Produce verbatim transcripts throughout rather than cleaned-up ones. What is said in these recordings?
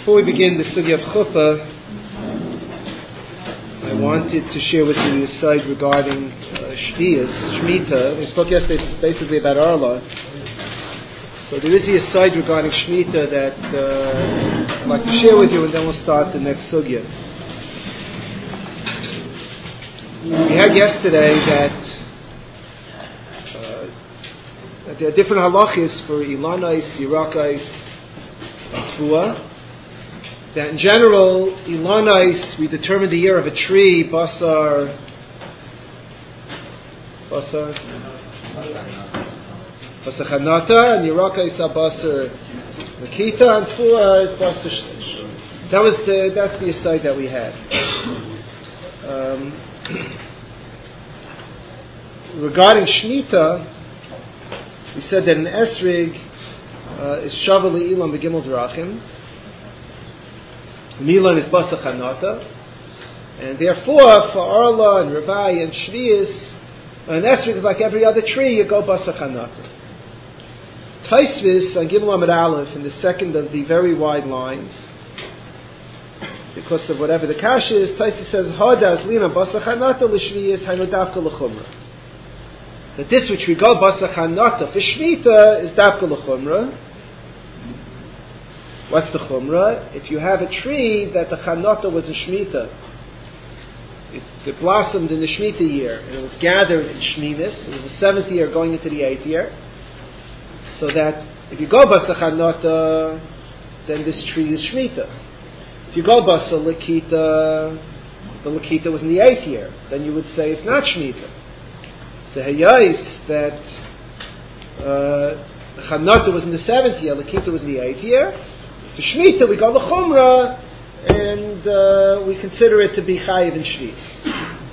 Before we begin the sugya of chuppah, I wanted to share with you a side regarding uh, Shviyas, Shemitah. We spoke yesterday basically about Arla. So there is a side regarding Shemitah that uh, I'd like to share with you, and then we'll start the next sugya. We had yesterday that, uh, that there are different halachis for Ilanais, Yirakais, and Tfuah. That in general, Ilanais, we determine the year of a tree, Basar, Basar, Basar Chanata, and Yirakais are Basar Makita, and Tfuah is Basar Shlish. That was the, that's the aside that we had. Um, regarding Shemitah, we said that an Esrig uh, is Shavali Ilan Begimel Drachim. Milan is Basar Chanata, and therefore for Arla and Ravai and Shviyas, an Esrig is like every other tree, you go Basar Chanata. Taisvis on Gimel Amud Aleph in the second of the very wide lines, because of whatever the kash is, Taisvis says Hadas Lina Basar Chanata l'Shviyas Hainu Davka l'Chumra. That this which we go Basar Chanata for Shemitah is Davka l'Chumra. What's the chumrah? If you have a tree that the chanata was a shmita, it, it blossomed in the shmita year, and it was gathered in shminis, it was the seventh year going into the eighth year, so that if you go basa chanata, then this tree is shmita. If you go basa lakita, the lakita was in the eighth year, then you would say it's not shmita. So hayais that uh, the chanata was in the seventh year, lakita was in the eighth year. For Shemitah, we go the Chumrah, and uh, we consider it to be Chayiv in Shvis.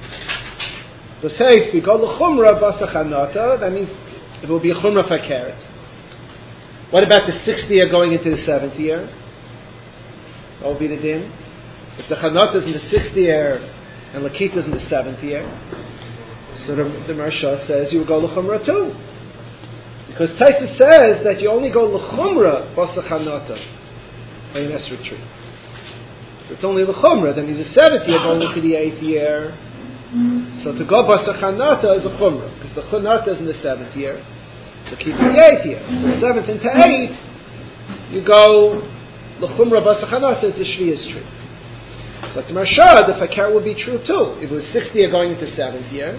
The says we go the Chumrah Basar Chanata, that means it will be a Chumrah for carrot. What about the sixth year going into the seventh year? That will be the din. If the Chanata is in the sixth year and Lakita is in the seventh year, so the, the Marsha says you will go the Chumrah too. Because Taisa says that you only go the Chumrah Basar Chanata by an esrog tree. If it's only the chumrah, that means the seventh year going into the eighth year. So to go basar chanata is a chumrah, because the chanata is in the seventh year. So keep in the eighth year. So seventh into eighth, you go the chumrah basar chanata is the shviyas tree. So to Marsha, the fakir would be true too. If it was sixth year going into seventh year,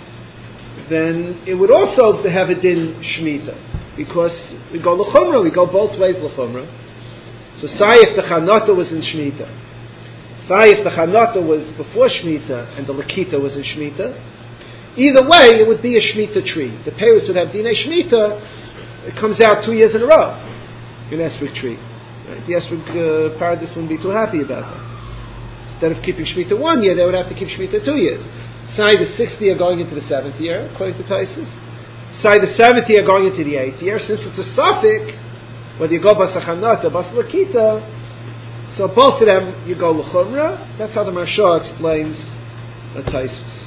then it would also have a din shmita, because we go l'chumrah, we go both ways l'chumrah. So, say if the Chanata was in Shemitah, say if the Chanata was before Shemitah and the Lakita was in Shemitah, either way it would be a Shemitah tree. The Paris would have Dinei Shemitah, it comes out two years in a row, an Esrog tree. Right? The Esrog uh, Paradis wouldn't be too happy about that. Instead of keeping Shemitah one year, they would have to keep Shemitah two years. Say the sixth year going into the seventh year, according to Taisus. Say the seventh year going into the eighth year, since it's a suffix, whether you go Basar Chanata, Basar Lakita, so both of them you go l'chumra. That's how the Marsha explains the Taisus.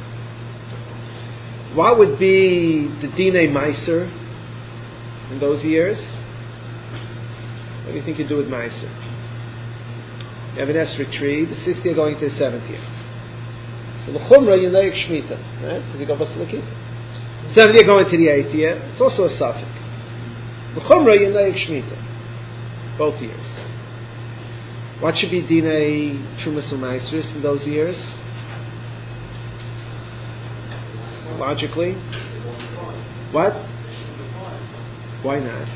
What would be the Dinei Meiser in those years? What do you think you do with Meiser? You have an esrog tree, the sixth year going to the seventh year. So l'chumra you leik Shemitah, right? Because you go Basar Lakita. Seventh year going to the eighth year, it's also a suffix. L'chumra Yinayik Shemitah, both years. What should be Dinei Trumas U'Maisris in those years? Logically, what? Why not?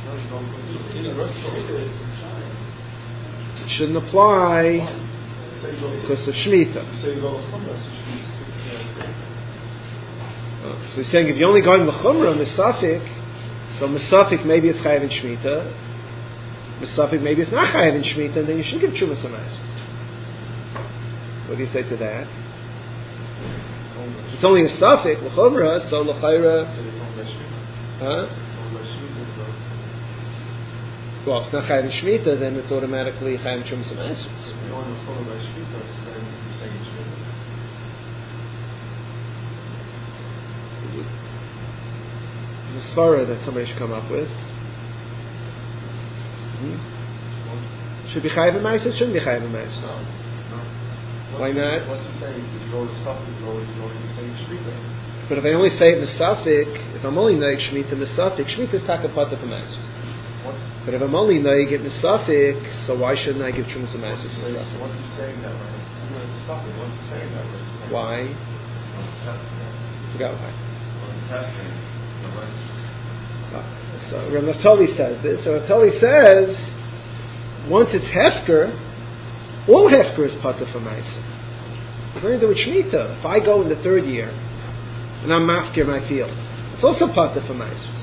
It shouldn't apply because of Shemitah. So he's saying if you're only going l'chumra Misafik, so Mesafik maybe it's Chayav in Shemitah, Mesafik maybe it's not Chayav in Shemitah, and then you should give Trumas U'Maisros. What do you say to that? It's only a Safik, L'chumra, so L'chayra... Huh? Well, if it's not Chayav in Shemitah, then it's automatically Chayav in Trumas U'Maisros. There's a svara that somebody should come up with. Hmm? Should be chayiv b'maisus, shouldn't be chayiv b'maisus. No. No. Why not? What's he saying? You go to Suffolk, you go to say Shmita. But if I only say it Mesafik, if I'm only noig Shemitah Mesafik, Shemitah is takapata for Maisus. But if I'm only noig it Mesafik, so why shouldn't I give Trumas of Maisus Mesafik? What's he saying that way? Even if it's Suffolk, what's he saying that way? Why? Forgot why. So Rav Naftali says this. So Rav Naftali says, once it's Hefker, all Hefker is pata for Maisus. It's nothing to do with Shemitah. If I go in the third year, and I'm mafkir my field, it's also pata for Maisus.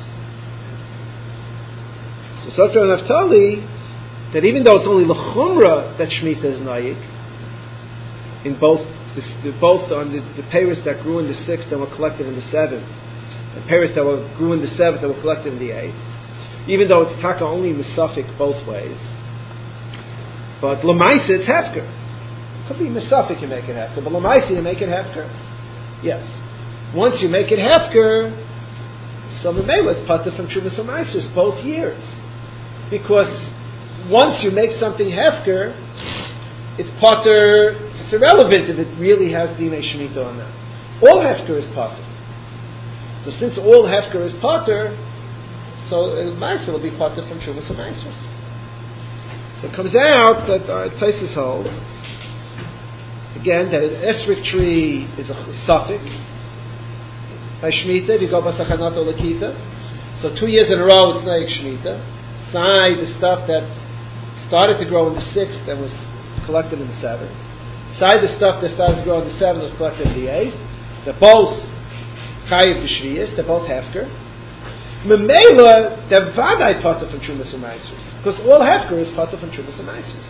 So Sotra Naftali, that even though it's only l'chumra that Shemitah is nayik, in both the, both on the, the peiros that grew in the sixth and were collected in the seventh, and peiros that were, grew in the seventh and were collected in the eighth, even though it's taka only misafik both ways, but l'maisa it's hefker. Could be misafik you make it hefker, but l'maisa you make it hefker. Yes. Once you make it hefker, so memela it's pata from Trumas U'Maisros both years, because once you make something hefker, it's pater. It's irrelevant if it really has dinei shemitah on that. All hefker is pater. So since all hefker is pater, so Ma'aser will be pater from Trumas U'Maisros. So it comes out that our Taisus holds again that an esrik tree is a suffix by shemitah. If you go basachanat or lakita, so two years in a row it's naik shemitah. Side the stuff that started to grow in the sixth and was collected in the seventh. Side the stuff that started to grow in the seventh was collected in the eighth. They're both chayiv b'shviyas. They're both hefker. Memela, they're vaday pater from Trumas U'Maisros, because all hefker is pater from Trumas U'Maisros.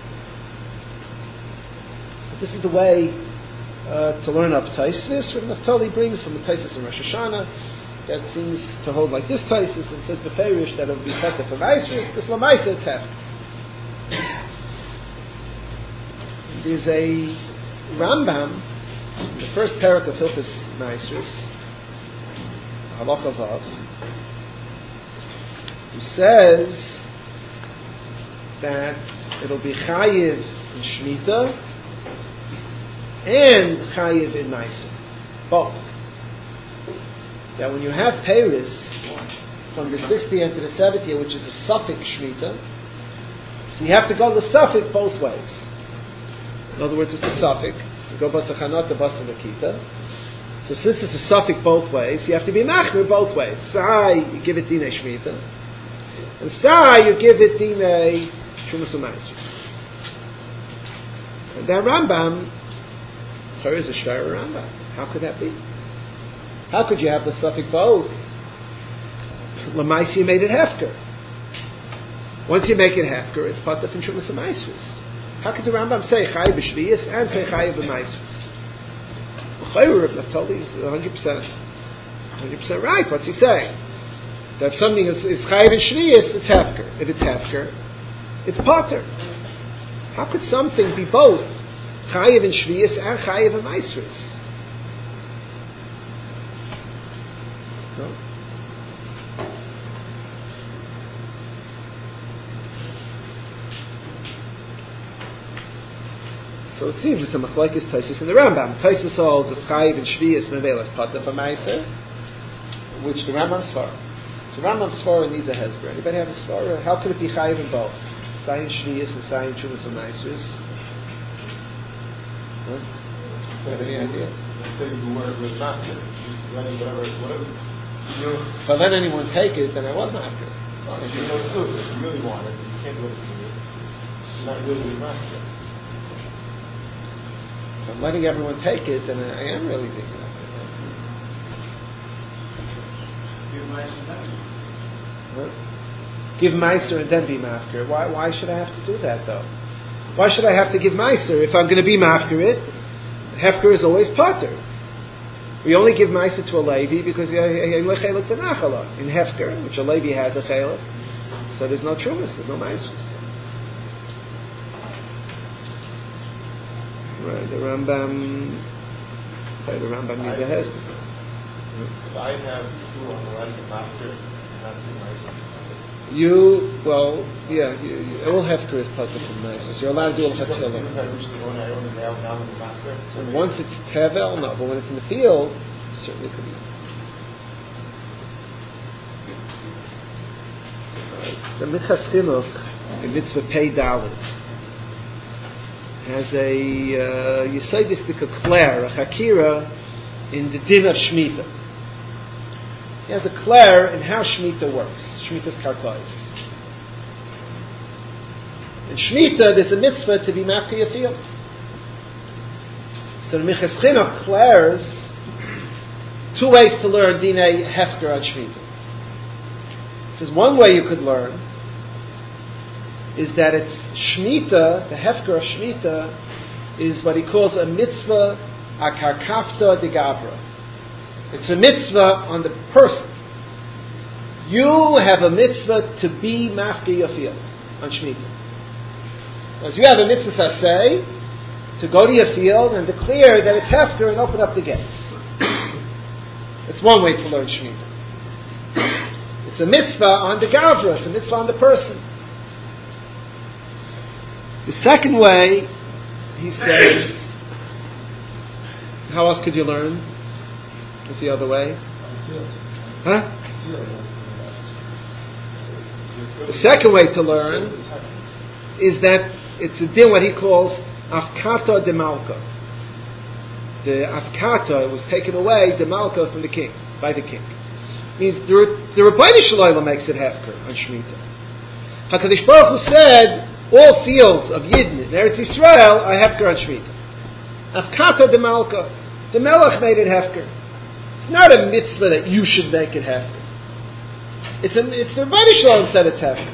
So this is the way uh, to learn up Taisus. What Naftali brings from the Taisus in Rosh Hashanah, that seems to hold like this Taisus, and says beferish that it will be pater from Maisros, because l'maisa it's hefker. There's a Rambam, the first parak of Hilchos Maisros, Halacha Vav, who says that it'll be chayiv in Shemitah and chayiv in Maiser, both. That when you have Peiros from the sixth year to the seventh year, which is a suffix Shemitah, so you have to go the suffix both ways. In other words, it's a suffix. You go basachanot to basavakita. So since it's a suffix both ways, you have to be machmir both ways. Sai, you give it dinei shmita, and sai, you give it dinei Trumas U'Maisros. And that Rambam, there is a shtar Rambam. How could that be? How could you have the suffix both? Lamaisi, you made it hefker. Once you make it hefker, it's part of Trumas U'Maisros. How could the Rambam say chayiv b'shviyas and say chayiv b'maisros? L'chayru Rav Naftali is one hundred percent, one hundred percent right. What's he saying? That if something is, is chayiv in shviyas, it's hefker. If it's hefker, it's pater. How could something be both chayiv in shviyas and chayiv in maisros? No. So it seems it's a machlokes Taisus in the Rambam. Taisus holds it's chayiv and shviyas mevelas pater for meiser, which the Rambam svar. So Rambam svar needs a hezber. Anybody have a svar? How could it be chayiv in both? Sayin shviyas and sayin Trumas U'Maisros. Huh? Have any ideas? Let's say you weren't with master, just letting whatever, whatever. You know, if I let anyone take it, then I was not good. If you know it's good, if you really want it, you can't do it. You're not really with master. If I'm letting everyone take it, then I am really thinking of it. Give Meiser then. Huh? Give Meiser and then be Mafker. Why, why should I have to do that, though? Why should I have to give Meiser? If I'm going to be Mafker it, Hefker is always Pater. We only give Meiser to a Levi because in Hefker, which a Levi has a Chelek, so there's no Trumas, there's no Meiser. Right, the Rambam, okay, the Rambam needs a hezbollah. If I have two on the right, master, not the Meiser. You, well, yeah, you, you, all hefker is part of the nices. You're allowed to do all hefker. And once it's tevel, no, but when it's in the field, it certainly could be. Right. The Minchas Chinuch, in Mitzvah Pei Dalet, has a uh, Yesodistic Claire, a Chakira, in the din of Shemitah. He has a Claire in how Shemitah works. Shemitah's Karkais. In Shemitah, there's a mitzvah to be mafki a field. So the Minchas Chinuch declares two ways to learn Dinei Hefker on Shemitah. It says one way you could learn is that it's Shemitah, the Hefker of Shemitah, is what he calls a mitzvah akarkafta de gavra. It's a mitzvah on the person. You have a mitzvah to be mafki your field on Shemitah. As you have a mitzvah saseh, to go to your field and declare that it's hefker and open up the gates. It's one way to learn Shemitah. It's a mitzvah on the gavra, it's a mitzvah on the person. The second way, he says, how else could you learn? What's the other way? Huh? The second way to learn is that it's a din what he calls afkata de malka. The afkata was taken away, de malka, from the king, by the king. Means the Rebbeinu Shalom makes it hefker on Shemitah. HaKadosh Baruch Hu said all fields of Yidden in Eretz Yisrael are hefker on Shemitah. Afkata de malka. The Melech made it hefker. It's not a mitzvah that you should make it hefker. It's a, it's the Rebbeinu Shalom said it's hefker.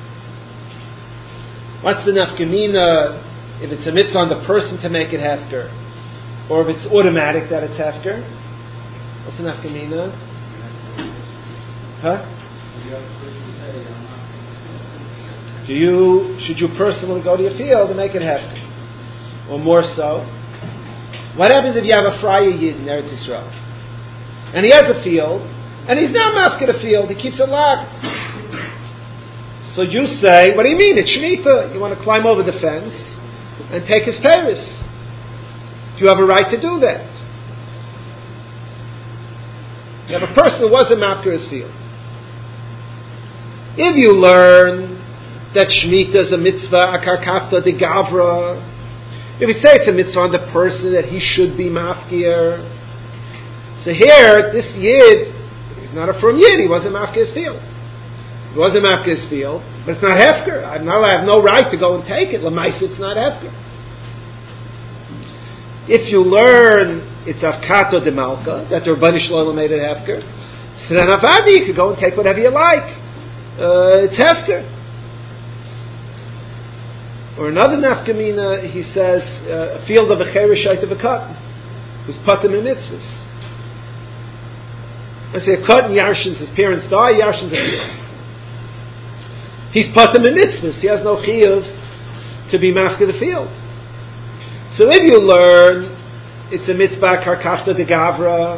What's the nafkamina if it's a mitzvah on the person to make it hefker, or if it's automatic that it's hefker? What's the nafkamina? Huh? Do you should you personally go to your field and make it hefker, or more so? What happens if you have a friar yid in Eretz Yisrael, and he has a field, and he's not mafked a field, he keeps it locked? So you say, what do you mean? It's Shemitah. You want to climb over the fence and take his paris. Do you have a right to do that? You have a person who wasn't mafked his field. If you learn that Shemitah is a mitzvah, akarkafta de gavra, if you say it's a mitzvah on the person that he should be mafkir, so here, this yid, he's not a from yid, he wasn't mafkir his field. It was a mafkis field, but it's not hefker. I'm not, I have no right to go and take it. Lamais, it's not hefker. If you learn it's afkato de malka, that the Rebbeinu Shalom made it hefker, so then avadi, you can go and take whatever you like. Uh, it's hefker. Or another nafkamina, he says, uh, a field of a cherishite of a cotton, who's patim in mitzvahs. Let's say a cotton yarshins, his parents die, yarshins a field. He's patim in mitzvahs. He has no chiyuv to be mafked the field. So if you learn it's a mitzvah karkafta de gavra,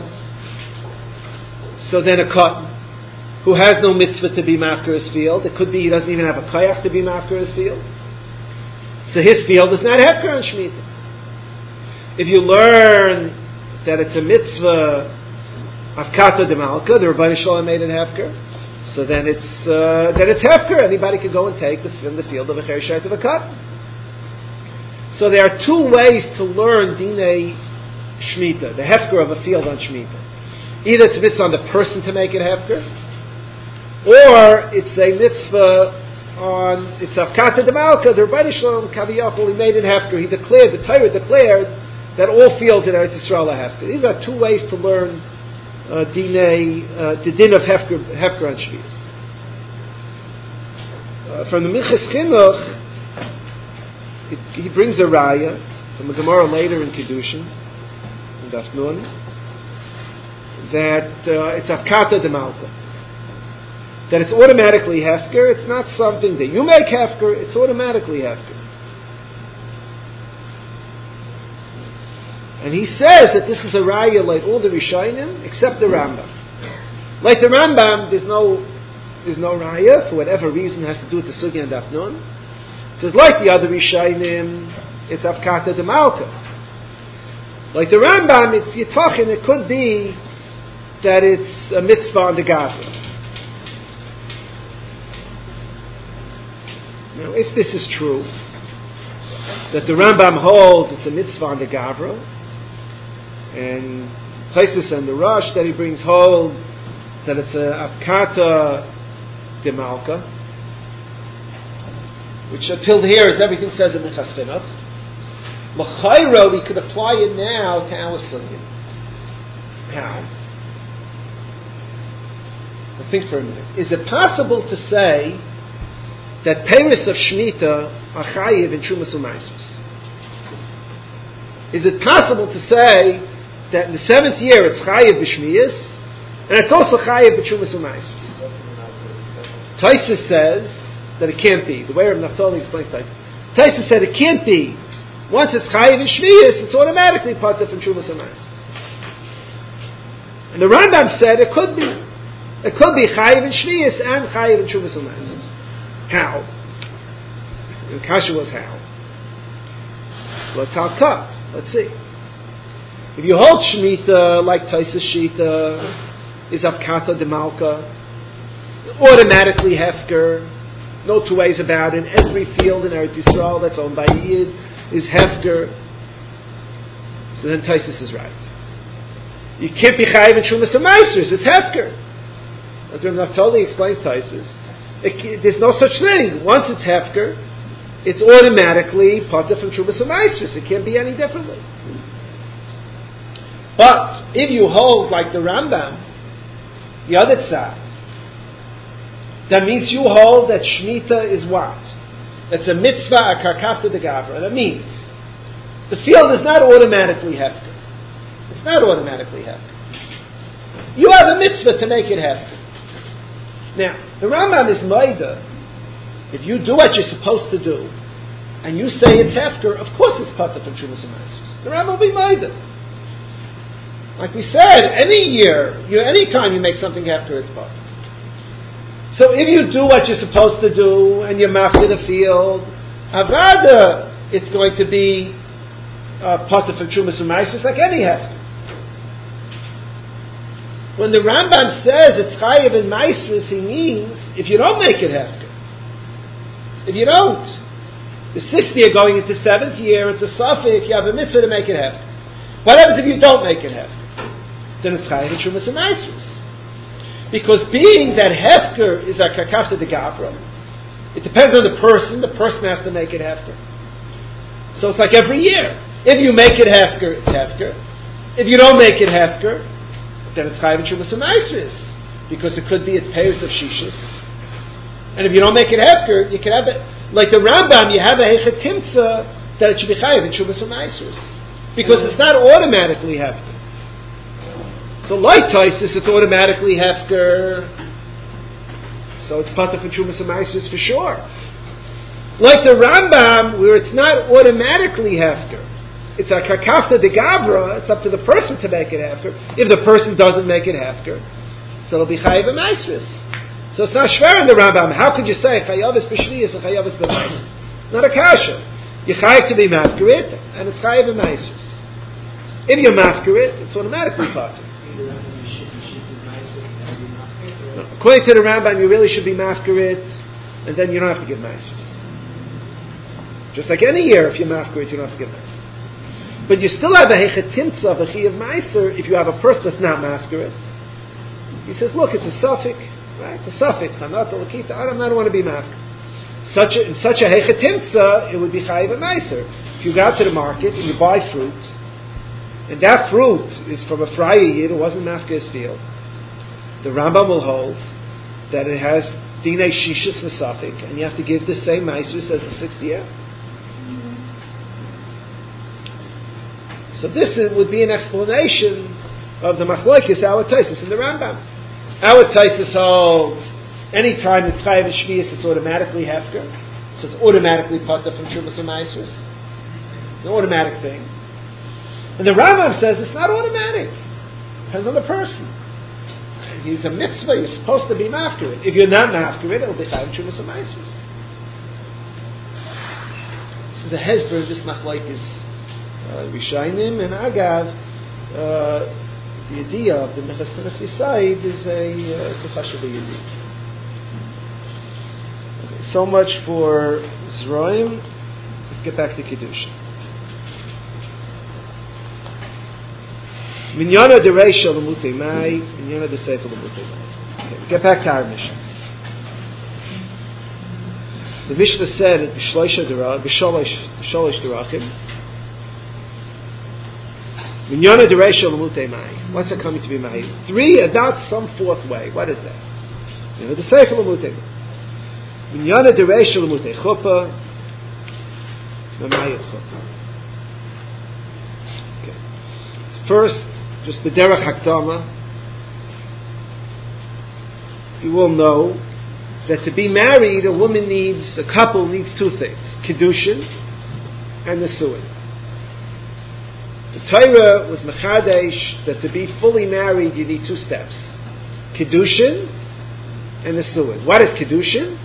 so then a cotton who has no mitzvah to be mafked his field, it could be he doesn't even have a koyach to be mafked his field. So his field is not hefker on Shemitah. If you learn that it's a mitzvah afkata de malka, the Rebbeinu Shalom made it hefker, so then it's uh, then it's hefker. Anybody can go and take the, from the field of a cherishite of a cotton. So there are two ways to learn dinei Shemitah, the hefker of a field on Shemitah. Either it's a mitzvah on the person to make it hefker, or it's a mitzvah on it's afkata de malka. The Rebbeinu Shalom kaviyachol, he made it hefker. He declared, the Torah declared that all fields in Eretz Yisrael are hefker. These are two ways to learn Uh, dinei, uh, the din of hefker, hefker on Shvius. Uh, from the Minchas Chinuch, he brings a raya from the Gemara later in Kiddushin, in Daf Nun, that uh, it's afkata de malka, that it's automatically hefker. It's not something that you make hefker. It's automatically hefker. And he says that this is a raya like all the Rishonim except the Rambam. Like the Rambam, there's no there's no raya, for whatever reason, has to do with the Sugi and Daf Nun. So it's like the other Rishayim, it's Afkata de Malka. Like the Rambam, it's Yitachin, it could be that it's a mitzvah on the Gavra. Now, if this is true, that the Rambam holds it's a mitzvah on the Gavra, and Taisus and the Rosh that he brings hold that it's a Afkata de Malka, which until here is everything says in the Chaskinot. L'chayra, we could apply it now to our sugya. How? Now think for a minute. Is it possible to say that peiros of Shemitah are chayiv in Trumas U'Maisos? Is it possible to say that in the seventh year it's chayiv b'Shmiyas, and it's also chayiv b'Trumas U'Maisos? Taisus says that it can't be. The way Rav Naftali explains Taisus. Taisus said it can't be. Once it's chayiv in Shmiyas, it's automatically parted from Trumas U'Maisos. And the Rambam said it could be. It could be chayiv in Shmiyas and chayiv in Trumas U'Maisos. How? And the kasha was how? Let's talk up. Let's see. If you hold Shemitah like Taisus Shita is Afkata de Malka, automatically Hefker, no two ways about it. Every field in Eretz Yisrael that's owned by Yid is Hefker. So then Taisus is right. You can't be Chayiv in Trumas U'Maisros, it's Hefker. As Rav Naftali explains Taisus, it, there's no such thing. Once it's Hefker, it's automatically Potter from Trumas U'Maisros. It can't be any differently. But if you hold like the Rambam, the other side, that means you hold that Shemitah is what? That's a mitzvah, a karkafta de gavra. That means the field is not automatically hefker. It's not automatically hefker. You have a mitzvah to make it hefker. Now, the Rambam is maida. If you do what you're supposed to do, and you say it's hefker, of course it's pata from Trumas U'Maisos. The Rambam will be maida. Like we said, any year, you, any time you make something hefker, it's pata. So if you do what you're supposed to do, and you're mafka the field, avada, it's going to be uh, pata from Trumas U'Maisos like any hefker. When the Rambam says it's chayiv in maisros, he means if you don't make it hefker. If you don't, the sixth year going into seventh year, it's a suffix, you have a mitzvah to make it hefker. What happens if you don't make it hefker? Then it's chayiv in Trumas U'Maisos. Because being that hefker is a karkafta de gavra, it depends on the person, the person has to make it hefker. So it's like every year. If you make it hefker, it's hefker. If you don't make it hefker, then it's chayiv in Trumas U'Maisos, because it could be it's peiros of shishis. And if you don't make it hefker, you can have it like the Rambam. You have a hechet timtza that it should be chayiv in Trumas U'Maisos, because it's not automatically hefker. So like Taisus, it's automatically hefker. So it's pata for Trumas U'Maisos for sure. Like the Rambam, where it's not automatically hefker. It's a karkafta de gavra. It's up to the person to make it hefker. If the person doesn't make it hefker, so it'll be chayiv b'maisros. So it's not shver in the Rambam. How could you say chayavis b'shviyas and chayavis b'maisros? Not a kasha. You're chayiv to be mafkarit, and it's chayiv b'maisros. If you're mafkarit, it's automatically pata. According to the Rambam, you really should be mafkarit, and then you don't have to give maisros. Just like any year, if you're mafkarit, you don't have to give maisros. But you still have a hechetimtza of a chi of meiser if you have a person that's not mafkarit. He says, look, it's a suffix, right? It's a suffix. I'm not a lakita. I don't, I don't want to be mafkarit. Such a, in such a hechetimtza, it would be chayiv a meiser. If you go out to the market and you buy fruit, and that fruit is from a Friar Yid who wasn't mafka's field, the Rambam will hold that it has dinei shishis v'safik, and you have to give the same meisus as the sixth year. So this is, would be an explanation of the machlokes our Taisus and the Rambam. Our Taisus holds any time it's chayav and shviyas, it's automatically hefker, so it's automatically pata from Trumas U'Maisos. It's an automatic thing. And the Rambam says it's not automatic. Depends on the person. he's a mitzvah, you're supposed to be mafkarit. If you're not mafkarit, it'll be chayav Trumas Hamaisos. This is a hezbollah, this machlok is Rishayim, and Agav, uh, the idea of the Mechas Nefsi side is a Chashuv idea. So much for Zroim. Let's get back to Kiddushin. Minyana de Reisha l'mutei mai, minyana de Sefer l'mutei mai. Okay, get back to our Mishnah. The Mishnah said at B'shloisha derach, B'sholosh derachim, minyana de Reisha l'mutei mai. What's it coming to be mai? Three, and not some fourth way. What is that? Minyana de Sefer l'mutei mai. Minyana de Reisha l'mutei chuppah, Mamayas chuppah. Okay. First, just the derech hakdama. You all know that to be married, a woman needs, a couple needs two things: kiddushin and nesuin. The Torah was mechadesh that to be fully married, you need two steps: kiddushin and nesuin. What is kiddushin?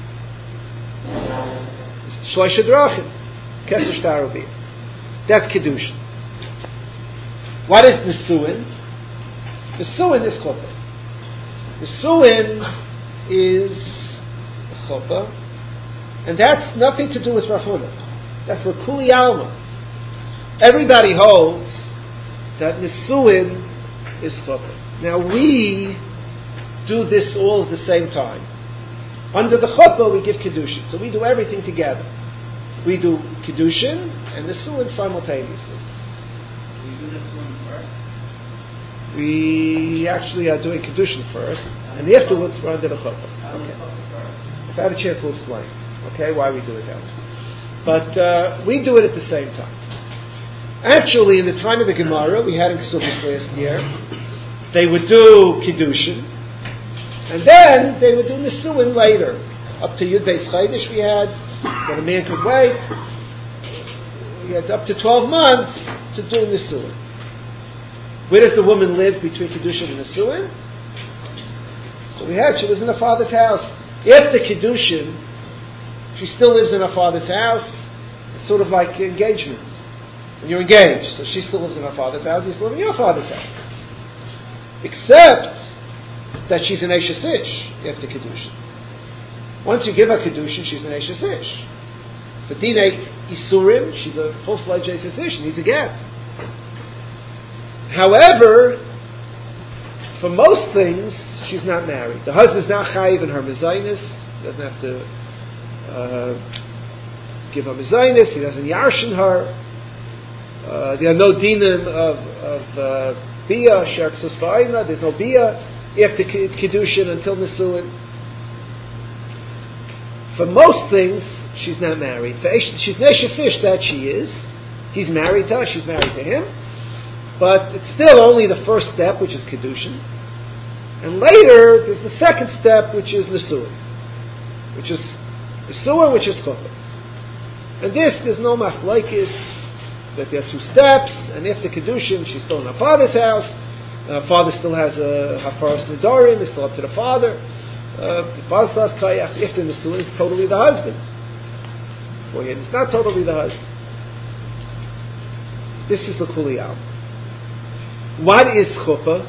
It's shloisha drachim, keser shtarobim. That's kiddushin. What is nesuin? Nesuin is chuppah. Nesuin is chuppah, and that's nothing to do with Rav Huna. That's l'kuli alma. Everybody holds that nesuin is chuppah. Now we do this all at the same time. Under the chuppah we give kiddushin, so we do everything together. We do kiddushin and nesuin simultaneously. We actually are doing Kiddushin first, and afterwards we're under the chuppah. Okay. If I have a chance, we'll explain. Okay, why we do it that way. But uh, we do it at the same time. Actually, in the time of the Gemara, we had in Kesubos last year, they would do Kiddushin, and then they would do Nesuin later. Up to Yud Beis Chaydish we had, that a man could wait. We had up to twelve months to do Nesuin. Where does the woman live between Kiddushin and Nesuin? So we had, she lives in her father's house. After Kiddushin, she still lives in her father's house. It's sort of like engagement. When you're engaged, so she still lives in her father's house, you still live in your father's house. Except that she's an Eishes Ish after Kiddushin. Once you give her Kiddushin, she's an Eishes Ish. But Dinei Isurim, she's a full-fledged Eishes Ish, she needs a get. However, for most things, she's not married. The husband's not chayiv in her mezainis. He doesn't have to uh, give her mezainis. He doesn't yarshin her. Uh, there are no dinim of, of uh, bia, sherksus v'ayna. There's no bia after kiddushin until nesuin. For most things, she's not married. For she's neshesish, that she is. He's married to her. She's married to him. But it's still only the first step, which is Kiddushin. And later, there's the second step, which is Nesuin. Which is Nesuin, which is Chuppah. And this, there's no machlokes, that there are two steps, and after Kiddushin, she's still in her father's house. Her father still has a Hafaras Nedarim, it's still up to the father. Uh, the father still has Kayach. After Nesuin, it's totally the husband. Well, yeah, it's not totally the husband. This is the Kuliyam. What is chuppah?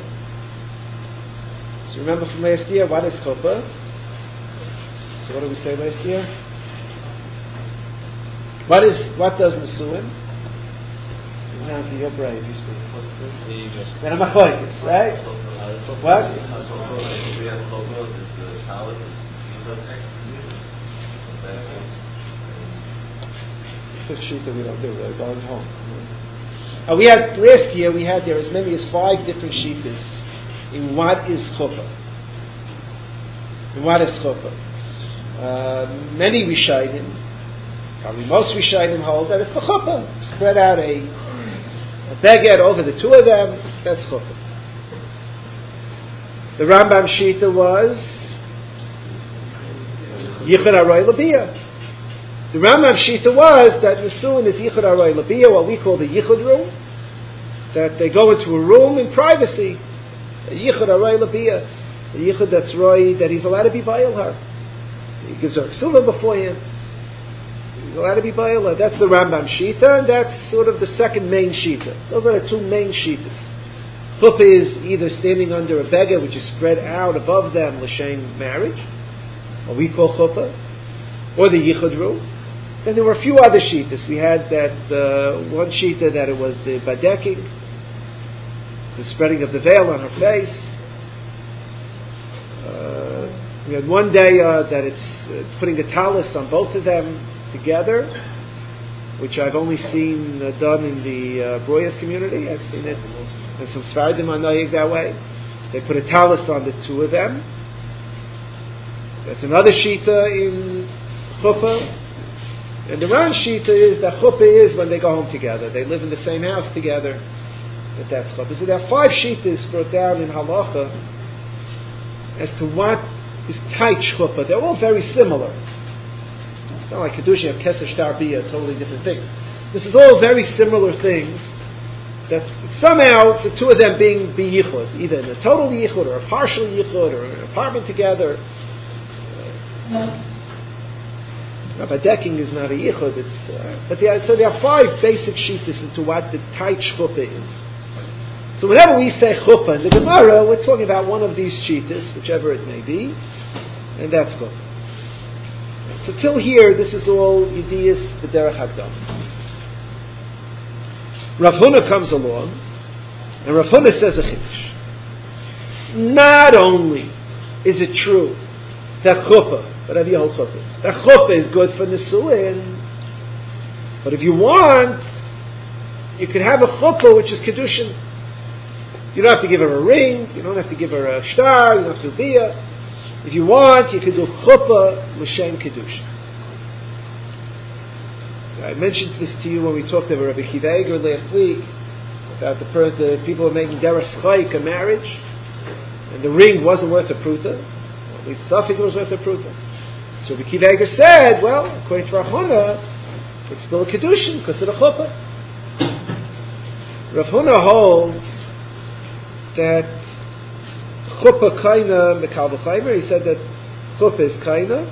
So remember from last year, what is chuppah? So what did we say last year? What is what does nesuin? Now you're brave, you speak. Then I'm a choikis, right? What? Fifth sheet that we don't do, we're going home. Uh, we had last year. We had there as many as five different shittas in what is chuppah. In what is chuppah? Uh, many Rishonim, probably most Rishonim hold that it's the chuppah. Spread out a, a beged over the two of them. That's chuppah. The Rambam shitta was yichud aroy labiyah. The Rambam Shita was that Nesuin is Yichud Aroy Labiyah, what we call the Yichud room, that they go into a room in privacy, Yichud Aroy Labiyah. the yichud that's right, that he's allowed to be ba'il her. He gives her ksuva beforehand. He's allowed to be ba'il her. That's the Rambam Shita, and that's sort of the second main Shita. Those are the two main Shitas. Chuppah is either standing under a bega, which is spread out above them, l'shem marriage, what we call chuppah, or the yichud room. Then there were a few other shitas. We had that uh, one shita that it was the badeking, the spreading of the veil on her face. Uh, we had one day uh, that it's uh, putting a talus on both of them together, which I've only seen uh, done in the uh, Broyas community. I've seen it. And some Sfardim are noyeg that way. They put a talus on the two of them. That's another shita in chuppah. And the Ran shita is that chuppah is when they go home together. They live in the same house together. That that's chuppah. So there are five shitas brought down in halacha as to what is taich chuppah. They're all very similar. It's not like kedusha of keser shtar bia, totally different things. This is all very similar things. That somehow the two of them being be yichud, either in a total yichud or a partial yichud or an apartment together. Now, decking is not a yichud. It's uh, but there are, so there are five basic shitas into what the taich chuppah is. So whenever we say chuppah in the Gemara, we're talking about one of these shitas, whichever it may be, and that's chuppah. So till here, this is all yidiyas b'derech hakdam. Rav Huna comes along, and Rav Huna says a chiddush. Not only is it true that chuppah, but Rabbi Yehuda chuppah, that chuppah is good for nisuin, but if you want, you could have a chuppah which is kedushin. You don't have to give her a ring, you don't have to give her a shtar, you don't have to do bia. If you want, you could do chuppah l'shem kedushin. I mentioned this to you when we talked about Rabbi Akiva Eiger last week about the, per- the people who are making deras chayik a marriage, and the ring wasn't worth a pruta. Well, at least Safik was worth a pruta. So Rabbi Akiva Eiger said, well, according to Rav Huna, it's still a kedushin because of the chuppah. Rav Huna holds that chuppah kaina mekal v'chaymer. He said that chuppah is kaina.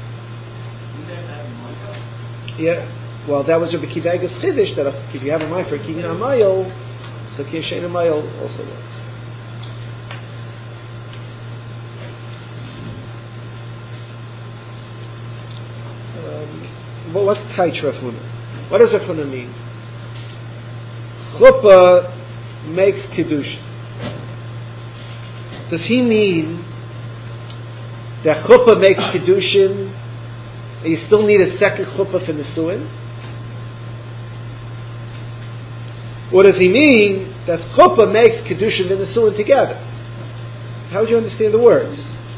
Yeah. Well, that was Rabbi Akiva Eiger's chiddush that if you have a mind for a kinyan amayil, so kishen amayil also works. Um, well, what's taich Rav Huna? What does Rav Huna mean? Chuppah makes kiddush. Does he mean that chuppah makes kiddushin and you still need a second chuppah for nisuin? Or does he mean that chuppah makes kedushin and nisuin together? How would you understand the words?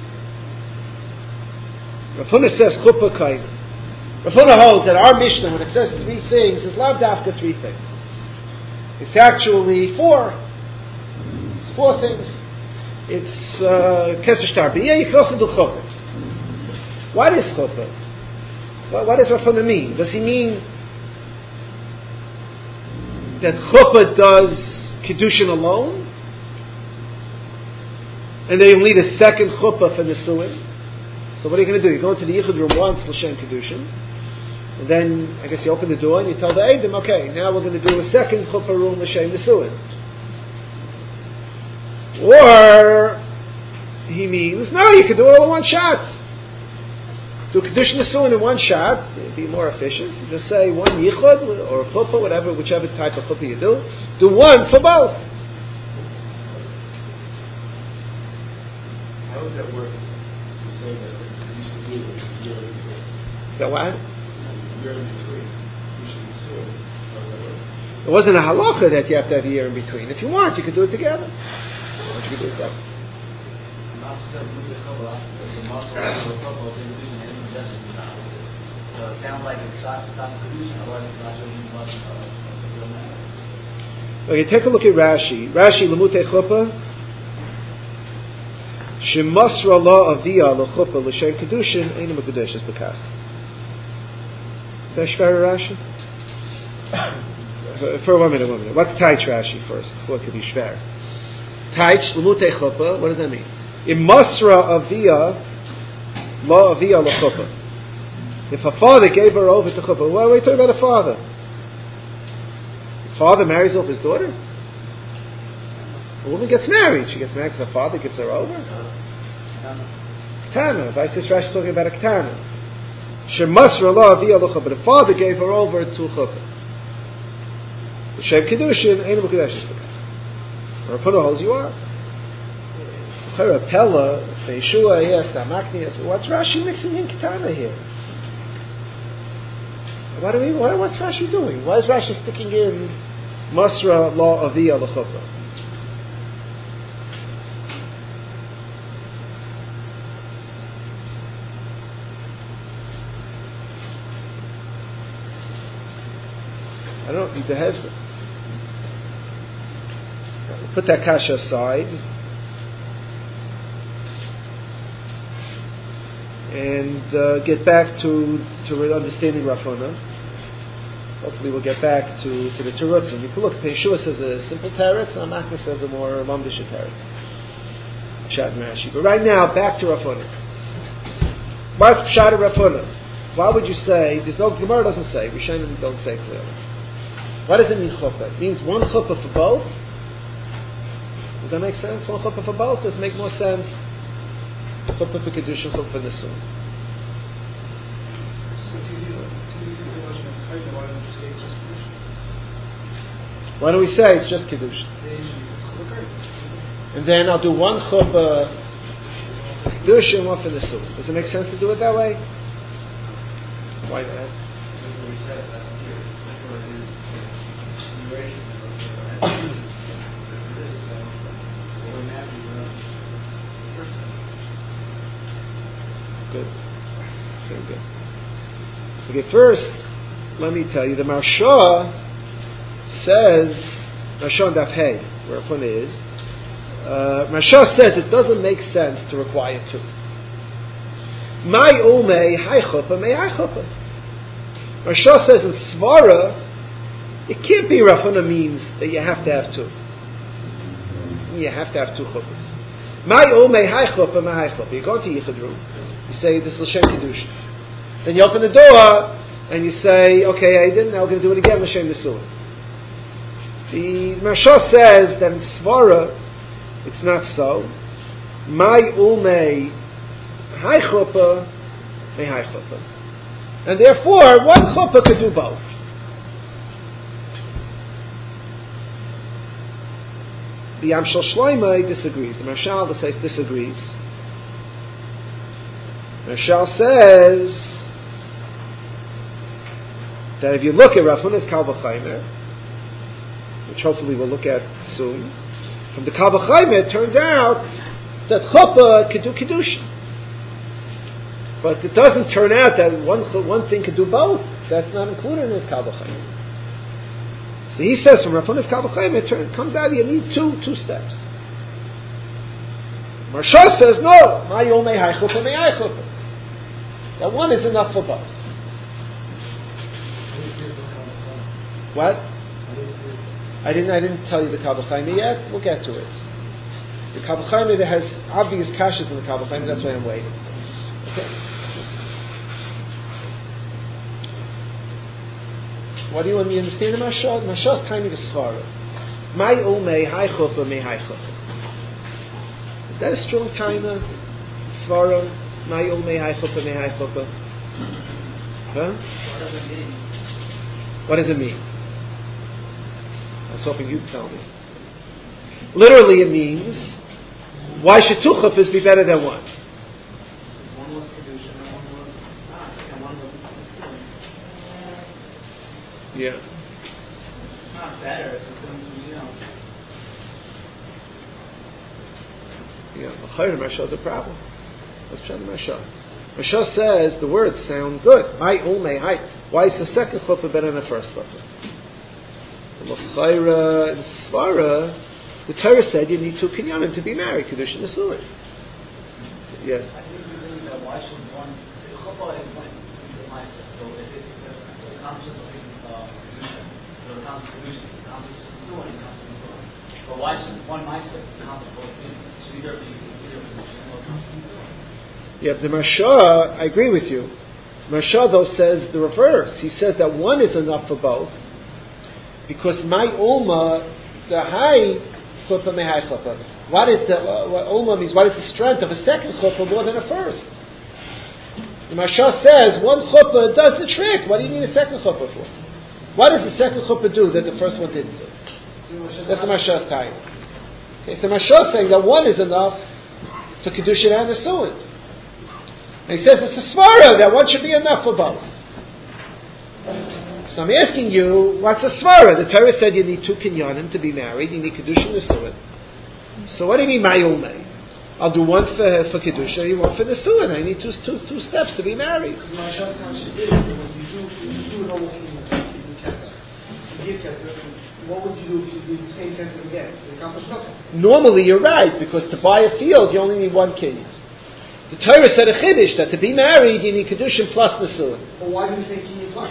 Rav Huna says chuppah kain. Rav Huna holds that our Mishnah, when it says three things, is lav dafka three things. It's actually four. It's four things. It's keser shtar bia. You can also do chuppah. What is chuppah? What, what does Rav Huna mean? Does he mean that chuppah does kiddushin alone, and then you need a second chuppah for nisuin? So what are you going to do? You go into the yichud room once l'shem kiddushin, and then I guess you open the door and you tell the eidim, okay, now we're going to do a second chuppah room l'shem nisuin. Or he means no, you can do it all in one shot. Do kedushin nisuin in one shot, it'd be more efficient. You just say one yichud or chuppah, whatever, whichever type of chuppah you do. Do one for both. How would that work? You're saying that you used to do it with year in between. That what? It's year in between. You should be soon. How would that work? It wasn't a halacha that you have to have a year in between. If you want, you could do it together. Why don't you do it together? So it sounds like it's not kedushin, otherwise it's not showing much of a real matter. Okay, take a look at Rashi. Rashi, Lamutei Chuppah. Shemasra la aviyah l'chuppah l'shem kedushin einu mekudeshes b'kach. Is that Shver Rashi? For one minute, one minute. What's Taich Rashi first, before it could be Shver? Taich, Lamutei Chuppah, what does that mean? In Masra Avia, La Avia La Chuppah. If a father gave her over to Chuppah, why are we talking about a father? The father marries off his daughter? A woman gets married. She gets married because her father gives her over? Ketana. Vaisis Rashi is talking about a Ketana. Shemasra La Avia La Chuppah. The father gave her over to Chuppah. The Shem Kedushin, Ein Mukadeshes Chuppah. Rav Huna holds you are. Pella, Yeshua, yes, Damakni, yes. What's Rashi mixing in Ketana here? Why do we? Why, what's Rashi doing? Why is Rashi sticking in Masra La Avia L'Chuppah? I don't need to hesitate. Put that kasha aside. And uh, get back to to understanding Rav Huna. Hopefully, we'll get back to, to the terutzim. You can look. Yeshua says a simple teretz, and Amachna says a more mamdish teretz. Pshat and Rashi. But right now, back to Rav Huna. What's Pshat of Rav Huna? Why would you say? There's no Gemara doesn't say. Rishonim don't say clearly. What does it mean chuppah? It means one chuppah for both. Does that make sense? One chuppah for both. Does it make more sense? Chuppah for kedusha, chuppah for nisun. Why don't we say it's just kedusha? And then I'll do one chuppah kedusha and one for nisun. Does it make sense to do it that way? Why not? Good. Very good. Okay, first, let me tell you, the Marsha says, Marsha and Daf Hey, where Rav Huna is, uh, Marsha says it doesn't make sense to require two. My umei hai chuppah, may hai chuppah. Marsha says in Svara, it can't be Rav Huna means that you have to have two. You have to have two chuppahs. My umei hai chuppah, may hai chuppah. You go to Yichud room. You say, this is L'Shem Kedusha. Then you open the door, and you say, okay, I didn't, now we're going to do it again, L'Shem Nesuah. The Marsha says that in Svara, it's not so. My umei hai chuppah, may hai chuppah. And therefore, one chuppah could do both. The Amshel Shloimeh disagrees. The Marshal says disagrees. Marshal says that if you look at Rav Huna's Kal V'Chaimer, which hopefully we'll look at soon, from the Kal V'Chaimer it turns out that chuppah could do kedusha, but it doesn't turn out that one one thing could do both. That's not included in his Kal V'Chaimer. So he says from Rav Huna's Kal V'Chaimer it, it comes out you need two two steps. Marsha says no, my yomei hai chuppah may hai chuppah. That one is enough for both. What? I didn't. I didn't tell you the Kal V'Chaimer yet. We'll get to it. The Kal V'Chaimer that has obvious kashas in the Kal V'Chaimer. That's why I'm waiting. Okay. What do you want me to understand? Marsha. Marsha is kind of a svara. My umei hai chuppah may hai chuppah. Is that a strong kind of svara? My umei hai chuppah may hai chuppah. Huh? What does it mean? What does it mean? I was hoping you'd tell me. Literally, it means why should two chuppahs be better than one? One was kedusha and one was not, and one was nisun. Yeah. It's not better. It's just, you know. Yeah. L'chayr Marsha is a problem. Let's try the Marsha. Marsha says the words sound good. My umei hai. Why is the second chuppah better than the first chuppah? L'chayr in Svara, the Torah said you need two kinyanim to be married. Kedusha Nesuah. Yes. I think you believe that why should one, the chuppah is one into life. So if it, the concept of uh, kedusha, so the concept of kedusha, the concept of nesuah, and the concept of nesuah. But why should one mindset accomplish both things? Should either be either condition or constant? Yeah, the Marsha, I agree with you. Marsha, though, says the reverse. He says that one is enough for both, because my Ulma, the high chuppah, my high chuppah. What is the, uh, what Ulma means, what is the strength of a second chuppah more than a first? The Marsha says one chuppah does the trick. What do you need a second chuppah for? What does the second chuppah do that the first one didn't do? That's the Marsha's time. Okay, so Marsha is saying that one is enough for Kedushin and the Suin. And he says it's a svara that one should be enough for both. So I'm asking you, what's a svara? The Torah said you need two kinyanim to be married. You need Kedushin and the Suin. So what do you mean mayulmei? I'll do one for for Kedusha, you one for the Suin. I need two, two, two steps to be married. What would you do if you did the same test again? You accomplish nothing. Normally you're right, because to buy a field you only need one kinyan. The Torah said a chiddush that to be married you need Kedushin plus the Suin. Well, why do you say kinyan plus?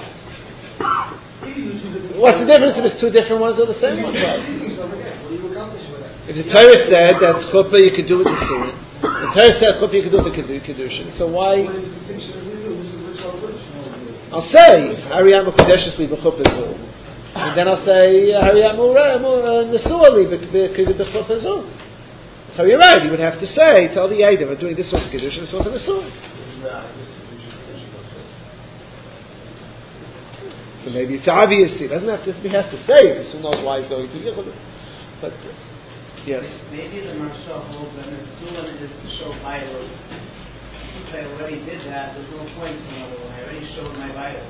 What's the difference if it's two different ones or the same one? What do you accomplish with that? If the Torah said that chuppah you could do with the Suin, the Torah said chuppah you could do with the Kedushin, so why? What is the distinction that we do? This is which are which? I'll say Hariyam Kodeshesli b'chuppah zu, and then I'll say Hariyam Nesuali b'chuppah zu. So you're right. You would have to say, tell the Eidim, I'm doing this one for Kedushin, this one for Nesuali. So maybe it's obvious. He doesn't have to. He has to say it, because who knows why he's going to Yichud. But yes. Maybe the Marsha holds that Nesulah is to show vital. If I already did that, there's no point in another one. I already showed my vital.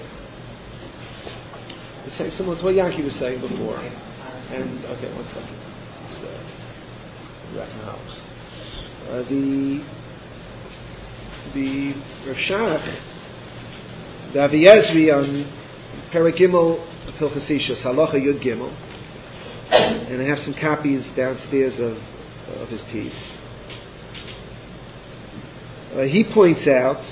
The same, similar to what Yankee was saying before. And okay, one second. Let's uh, wrap now. Uh, the the Rashach, the Aviyezri on Perek Gimel Hilchos Ishus, Halacha Yud Gimel, and I have some copies downstairs of of his piece. Uh, he points out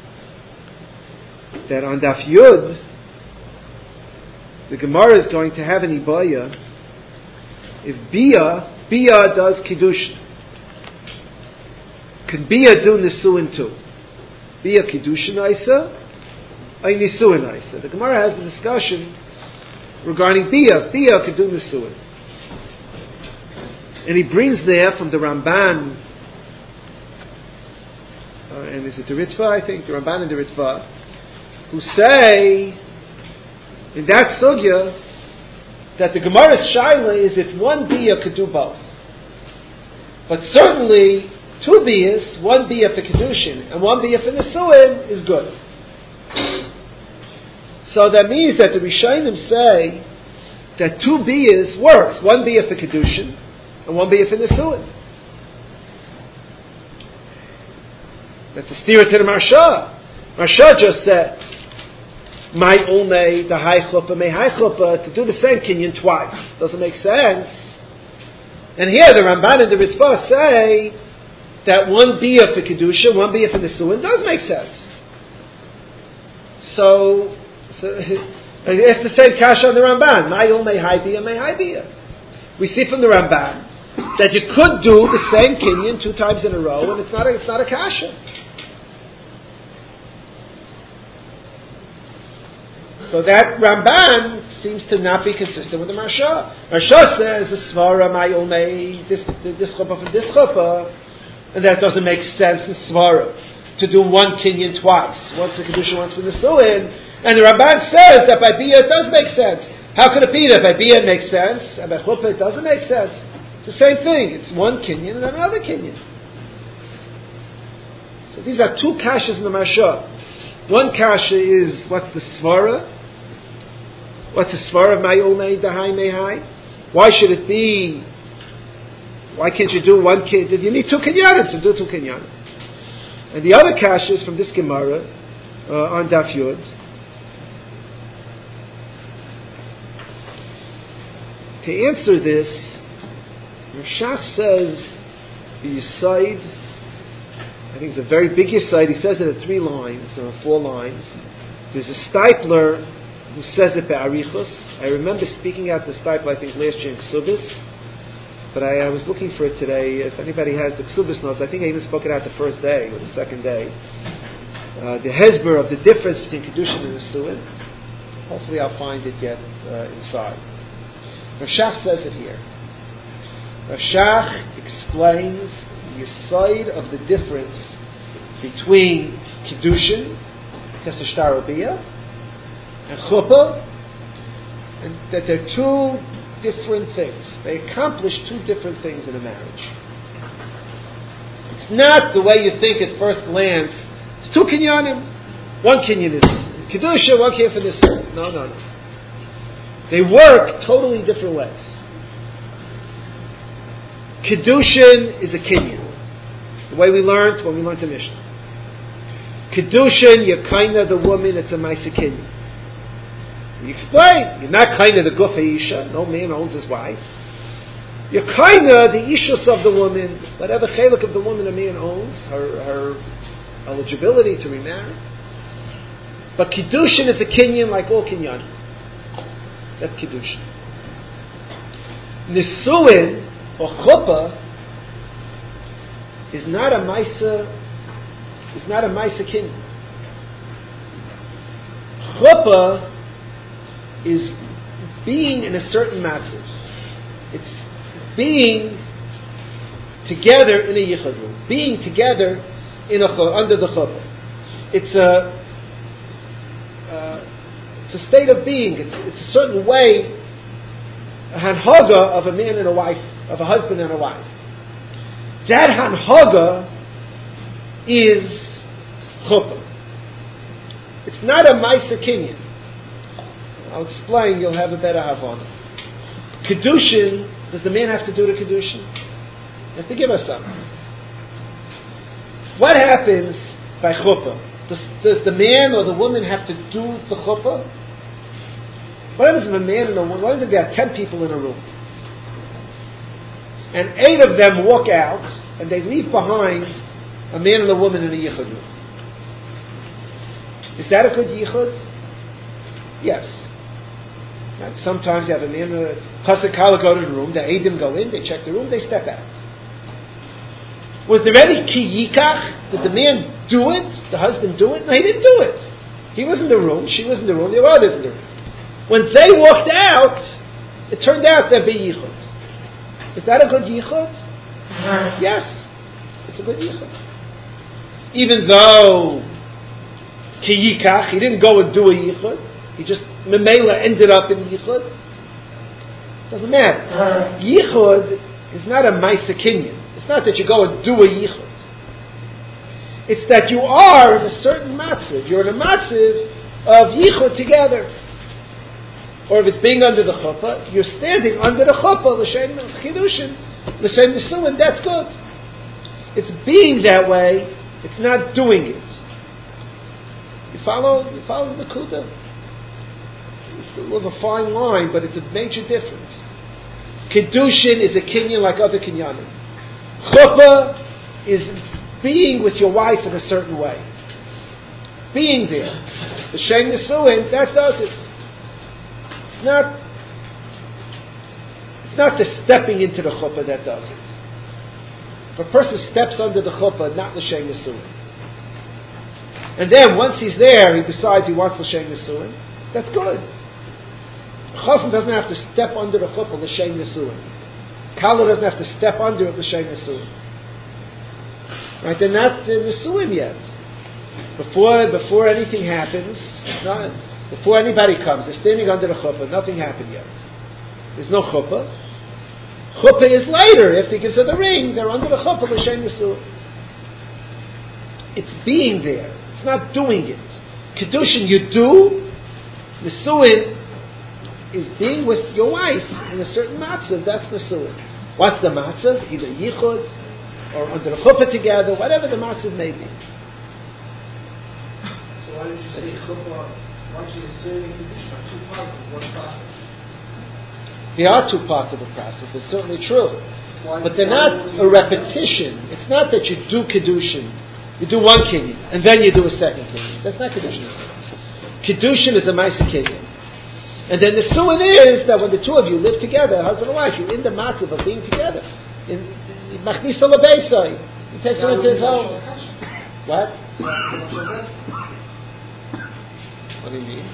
that on Daf Yud, the Gemara is going to have an Ibaya if Bia Bia does Kiddush. Can Bia do Nisuin too? Bia Kiddushin Isa? Ay Nisuin Isa. The Gemara has a discussion regarding Bia. Bia could do Nisuin. And he brings there from the Ramban, uh, and is it the Ritva, I think, the Ramban and the Ritva, who say, in that sugya, that the Gemara's shaila is if one Bia could do both. But certainly, two Bias, one Bia for Kedushin, and one Bia for Nisuin is good. So that means that the Rishonim say that two Bias works, one Bia for Kedushin, and one Bia for Nisuin. That's a steer to the Marsha. Marsha just said, my ulmei, the high chuppah, may high chuppah, to do the same kinyan twice. Doesn't make sense. And here the Ramban and the Ritva say that one bia for Kedusha, one bia for Nisuin does make sense. So, so it's the same kasha on the Ramban. My ulmei high bia, may high bia. We see from the Ramban that you could do the same kinyan two times in a row, and it's not a, it's not a kasha. So that Ramban seems to not be consistent with the Marsha. Marsha says, the Svara, my Ulmei, this, this chuppah from this chuppah, and that doesn't make sense in Svara, to do one kinyan twice. Once the Kedusha, once for the Suin. And the Ramban says that by Bia it does make sense. How could it be that by Bia it makes sense, and by chuppah it doesn't make sense? It's the same thing. It's one kinyan and another kinyan. So these are two kashas in the Marsha. One kasha is, what's the Svara? What's the svara of my ulmei dahai mehai? Why should it be? Why can't you do one kid? You need two kinyanim, so do two kinyanim. And the other kasha is from this Gemara uh, on Daf Yud. To answer this, Rashach says the Yisaid, I think it's a very big Yisaid. He says it in three lines, or four lines. There's a stipler who says it by Arichos. I remember speaking out the stipler, I think, last year in Ksubis. but I, I was looking for it today. If anybody has the Ksubis notes, I think I even spoke it out the first day or the second day. Uh, the Hezber of the difference between Kedushin and Nisuin. Hopefully I'll find it yet uh, inside. Rav Shach says it here. Rav Shach explains the side of the difference between Kedushin, Keser Shtar Rabiyah, and Chuppah, and that they're two different things. They accomplish two different things in a marriage. It's not the way you think at first glance. It's two kinyanim. One kinyan is Kedusha, one kinyan for this. No, no, no. They work totally different ways. Kedushin is a kinyan. The way we learned when we learned the Mishnah. Kedushin, you're kind of the woman, it's a Maisa kinyan. You explain, you're not kind of the Gufa Isha, no man owns his wife. You're kind of the Ishus of the woman, whatever chelik of the woman a man owns, her, her eligibility to remarry. But Kiddushin is a kinyan like all kinyan. That's Kiddushin. Nisuin, or Chuppah, is not a Maisa, is not a Maisa kinyan. Chuppah is being in a certain matzav. It's being together in a yichud room, being together in a under the chuppah. It's a uh, it's a state of being. It's it's a certain way, a hanhaga of a man and a wife, of a husband and a wife. That hanhaga is chuppah. It's not a ma'isa kinyan. I'll explain, you'll have a better havana. Kedushin, does the man have to do the Kedushin? He has to give us something. What happens by chuppah? Does, does the man or the woman have to do the chuppah? What happens if a man and a woman, what happens if there are ten people in a room? And eight of them walk out, and they leave behind a man and a woman in a yichud room. Is that a good yichud? Yes. Right? Sometimes you have a man, a chassid kala go to the room, the Eidim go in, they check the room, they step out. Was there any ki yikach? Did the man do it? The husband do it? No, he didn't do it. He was in the room, she was in the room, there were others in the room. When they walked out, it turned out to be yichud. Is that a good yichud? Yes. It's a good yichud. Even though ki yikach, he didn't go and do a yichud, he just memela ended up in yichud. Doesn't matter. Uh, yichud is not a ma'isa kinyan. It's not that you go and do a yichud. It's that you are in a certain matziv. You're in a matziv of yichud together. Or if it's being under the chuppah, you're standing under the chuppah, l'shem chidushin, l'shem nisuin. That's good. It's being that way. It's not doing it. You follow? You follow the kudah. It's a little of a fine line, but it's a major difference. Kedushin is a kinyan like other kinyanim. Chuppah is being with your wife in a certain way. Being there. The Shem Nisuin, that does it. It's not, it's not the stepping into the chuppah that does it. If a person steps under the chuppah, not the Shem Nisuin. And then once he's there, he decides he wants the Shem Nisuin, that's good. Chassan doesn't have to step under the chuppah, the Shem Nisuin. Kala doesn't have to step under it, the Shem Nisuin. Right? They're not the Nisuin yet. Before before anything happens, not, before anybody comes, they're standing under the chuppah, nothing happened yet. There's no chuppah. Chuppah is later, after he gives her the ring, they're under the chuppah, the Shem Nisuin. It's being there. It's not doing it. Kedushin you do, Nisuin is being with your wife in a certain matzav. That's Nisuin. What's the matzav? Either yichud or under the chuppah together, whatever the matzav may be. So why did you say chuppah? Why did you say Kedushin are two parts of one process? There are two parts of the process. It's certainly true, Why but they're not a repetition. It's not that you do Kedushin. You do one kinyan, and then you do a second kinyan. That's not Kedushin. Kedushin is a ma'isa kinyan. And then the suin is that when the two of you live together, husband and wife, you're in the matzav of being together. In Machnisa Lebeisai. He takes her into his home. What? What do you mean?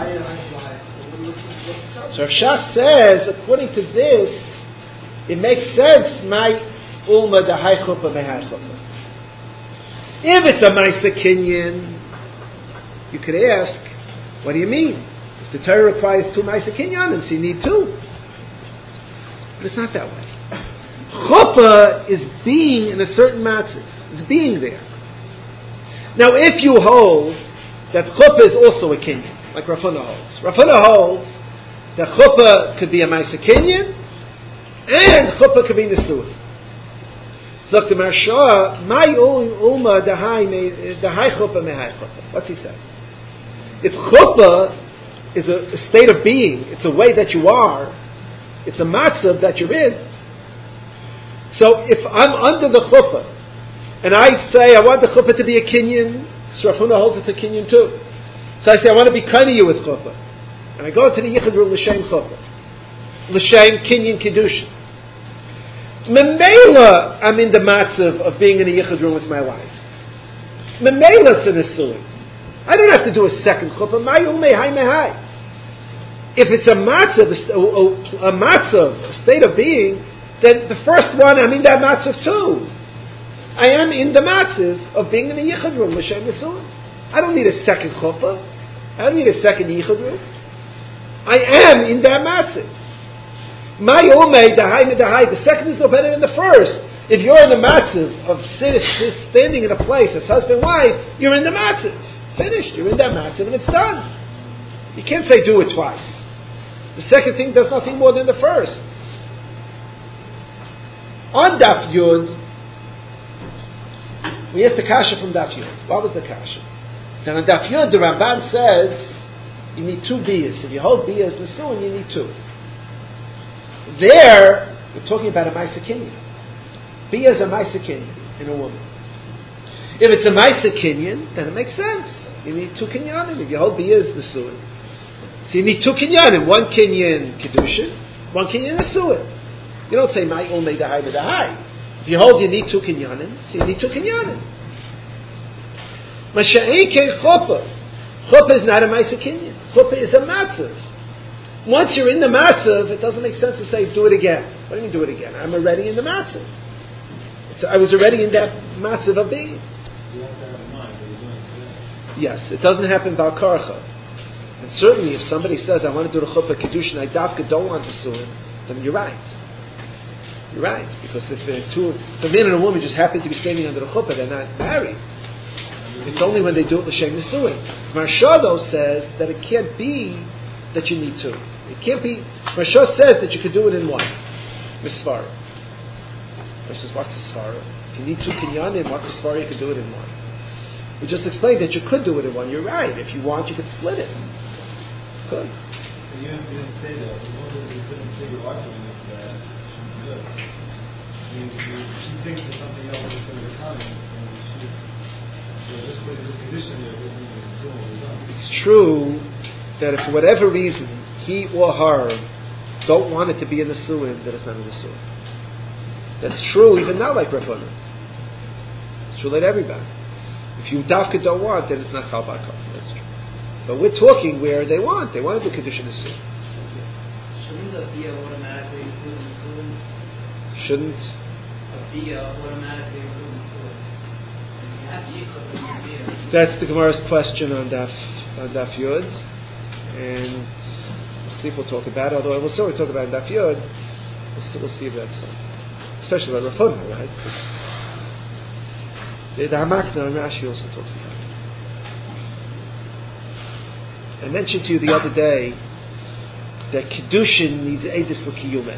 So Rav Shach says, according to this, it makes sense, my ulma da hai chuppah mehai chuppah. If it's a Maisa Kinyan, you could ask, what do you mean? If the Torah requires two Maisa Kinyanim, so you need two. But it's not that way. Chuppah is being in a certain matzav. It's being there. Now, if you hold that chuppah is also a kinyan, like Rav Huna holds, Rav Huna holds that chuppah could be a Maisa Kinyan, and chuppah could be Nesuah. Zok the Marsha, my ulma dahai dahai chuppah mehai chuppah. What's he saying? If chuppah is a, a state of being, it's a way that you are, it's a matzav that you're in. So if I'm under the chuppah, and I say I want the chuppah to be a kinyan, so Rav Huna holds it's a kinyan too. So I say I want to be kind of you with chuppah, and I go to the yichud room l'shem chuppah, l'shem kinyan kiddushin. Memela, I'm in the matzav of being in a yichud room with my wife. Memela, it's a nesuin. I don't have to do a second chuppah. My umei hai mehai. If it's a matzav, a matzav, a state of being, then the first one, I'm in that matzav too. I am in the matzav of being in a yichud room, l'shem nesuin. I don't need a second chuppah. I don't need a second yichud room. I am in that matzav. My umei dahai medahai. The second is no better than the first. If you're in the matzav of standing in a place as husband and wife, you're in the matzav. Finished. You're in that matzav and it's done. You can't say do it twice. The second thing does nothing more than the first. On Daf Yud, we asked the kasha from Daf Yud. What was the kasha? Then on Daf Yud, the Ramban says you need two biyas. If you hold biyas nesuin, you need two. There, we're talking about a Maisa Kinyan. Biyah is a Maisa Kinyan in a woman. If it's a Maisa Kinyan, then it makes sense. You need two Kinyanim. If you hold Biyah is Nesuin. So you need two Kinyanim. One Kinyan Kedushin, one Kinyan Nesuin. You don't say, my Umei Dahai Dahai. If you hold you need two Kinyanim, so you need two Kinyanim. Masha'ei Kei Choppah. Choppah is not a Maisa Kinyan. Choppah is a Matzav. Once you're in the matzav, it doesn't make sense to say, do it again. What do you mean, do it again? I'm already in the matzav. It's, I was already in that matzav of being. Yes, it doesn't happen bal karcha. And certainly, if somebody says, I want to do the chuppah kedushin, I dafka don't want to sue him, then you're right. You're right. Because if, uh, two, if a man and a woman just happen to be standing under the chuppah, they're not married. It's only when they do it l'shem nesuin. Marsha, though, says that it can't be that you need two. It can't be. Marsha says that you could do it in one. Misvara. Versus what's a svara? If you need two kinyanim, what's a svara? You could do it in one. We just explained that you could do it in one. You're right. If you want, you could split it. Good. So you didn't say that. As long as you couldn't say you're arguing with that, she's good. I mean, she thinks that something else is going to be coming, and she, so this way the condition there doesn't even assume what we're done. It's true that if for whatever reason he or her don't want it to be in the suin, that it's not in the suin. That's true even not like Rav Huna. It's true like everybody. If you dafka don't want, then it's not chal bakar. That's true. But we're talking where they want. They want to do kedushin the suin. Shouldn't the biyah automatically include the suin? Shouldn't? A biyah automatically include the suin. You have yichud in your biyah. That's the Gemara's question on Daf on Daf Yud. And we'll see if we'll talk about it. Although we'll certainly talk about it in Daf Yud. We'll see, we'll see if that's uh, especially about Rav Huna, right? The, the Hamakna and Rashi also talks about it. I mentioned to you the other day that Kiddushin needs Eidus L'Kiyumei.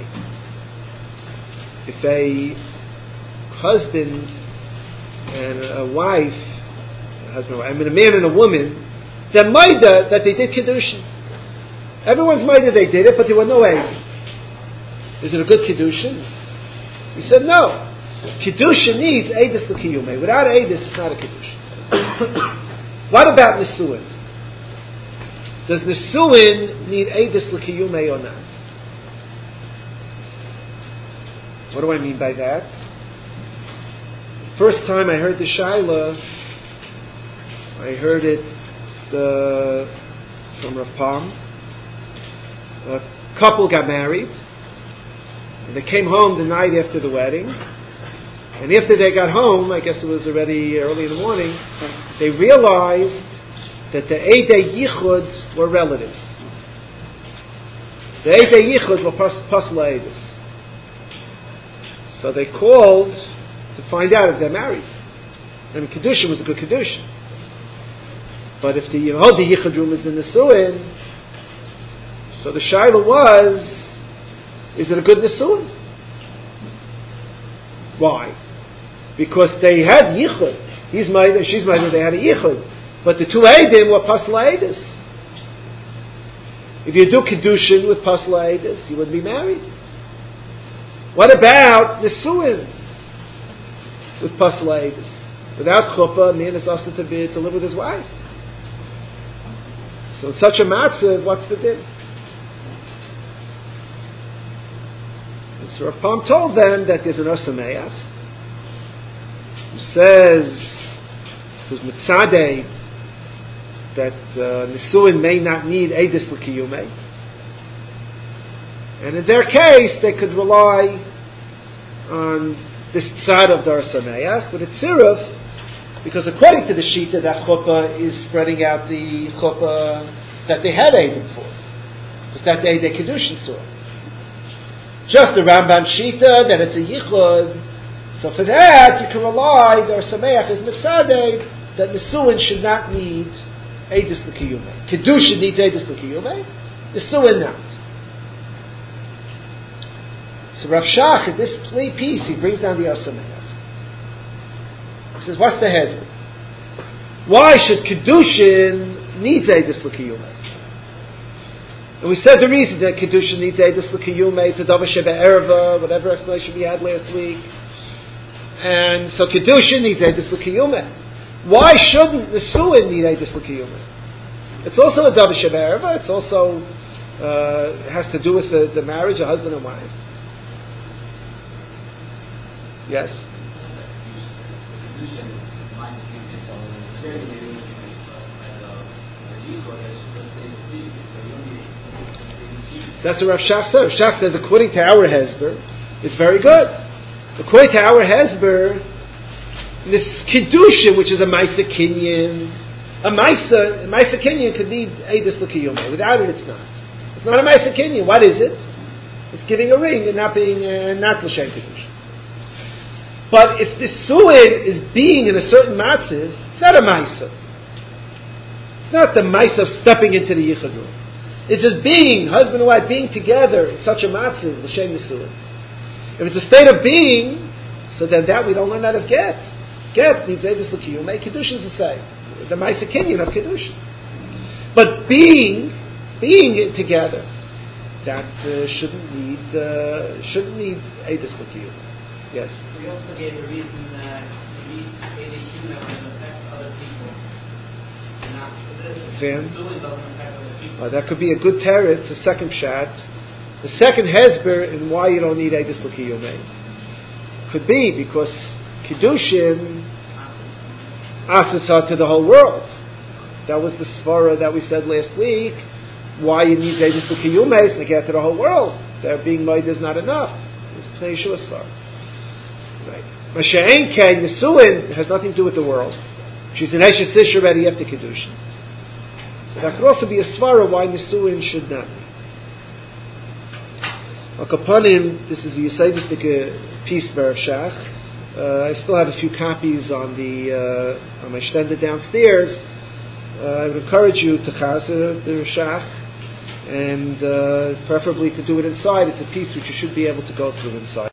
If a husband and a wife, a husband, I mean a man and a woman, they're maida that they did Kiddushin. Everyone's maida they did it, but there were no Eid. Is it a good Kiddushin? He said no. Kiddushin needs Eidus L'Kiyumei. Without Eidus, it's not a Kiddushin. What about Nisuin? Does Nisuin need Eidus L'Kiyumei or not? What do I mean by that? First time I heard the Shaila, I heard it uh, from Rav Palm. A couple got married, and they came home the night after the wedding, and after they got home, I guess it was already early in the morning, they realized that the Eidei Yichud were relatives. The Eidei Yichud were Pasla Eidus. So they called to find out if they're married. I mean, Kedushin was a good Kedushin. But if the Yehod Yichud room is the Nisuin, so the Shaila was, is it a good Nisuin? Why? Because they had Yichud. He's Maida, she's Maida, they had a Yichud. But the two Eidim were Pasla Eidus. If you do Kedushin with Pasla Eidus, you wouldn't be married. What about Nisuin with Pasla Eidus? Without Chuppah, a man is asked to, be, to live with his wife. So in such a matzav, what's the din? So Rav Palm told them that there's an Osameach who says, who's mitzadeh, that uh, Nisuin may not need Eidus L'Kiyumei. And in their case, they could rely on this tzad of Dar Sameach, but it's Siruf, because according to the Shita, that chuppah is spreading out the chuppah that they had Eidim for. Because that day they Kedushin saw. Just the Rambam Shita, that it's a Yichud. So for that, you can rely, Dar Sameach is Mitzadeh, that Nisuin should not need Eidus L'Kiyumei. Kedushin needs Eidus L'Kiyumei, Nisuin not. So Rav Shach, in this piece, he brings down the Osameach. He says, what's the hezbollah? Why should Kedushin needs Eidus L'Kiyumei? And we said the reason that Kedushin needs Eidus L'Kiyumei, it's a Davar Shebe'erva, whatever explanation we had last week. And so Kedushin needs Eidus L'Kiyumei. Why shouldn't the Nisuin need Eidus L'Kiyumei? It's also a Davar Shebe'erva, it's also, uh, has to do with the, the marriage of husband and wife. Yes? That's what Rav Shach says. Rav Shach says, according to our Hezber, it's very good. According to our Hezber, this Kiddushin, which is a Maisa Kinyan, a Maisa, a Maisa Kinyan could need Eidus L'Kiyumei. Without it, it's not. It's not a Maisa Kinyan. What is it? It's giving a ring and not being, uh, not L'Shem Kiddushin. But if the Suin is being in a certain matziv, it's not a Maisa. It's not the Maisa of stepping into the Yichud room. It's just being, husband and wife, being together in such a matziv, L'Shem Nisuin. If it's a state of being, so then that we don't learn out of Get. Get needs Eidus L'Kiyumei, Kiddushin is the same. The Maisa Kinyan of Kiddushin. But being, being it together, that uh, shouldn't need, uh, shouldn't need Eidus L'Kiyumei. Yes. We also gave the reason that we need Eidus L'Kiyumei when it affects other people. Not this. Then, Nisuin doesn't affect other people. Uh, that could be a good teretz, a second pshat. The second hezber in why you don't need Eidus L'Kiyumei could be because Kiddushin asasa to the whole world. That was the svara that we said last week. Why you need Eidus L'Kiyumei is to get to the whole world. There being made is not enough. It's Pnei Yeshua svara. Right. Masha'en Kei Nisuin has nothing to do with the world. She's an Eshes Ish already after Kiddushin. So that could also be a svara why Nisuin should not be. Akapanim, this is the Yisayistic piece by Rav Shach. Uh, I still have a few copies on the uh, on my stender downstairs. Uh, I would encourage you to chazer the Rav Shach, and uh, preferably to do it inside. It's a piece which you should be able to go through inside.